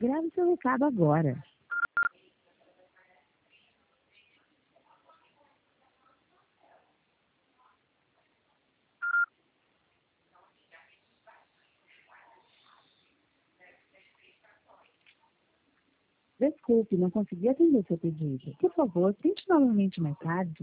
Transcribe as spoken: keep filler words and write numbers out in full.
Grave seu recado agora. Desculpe, não consegui atender seu pedido. Por favor, tente novamente mais tarde.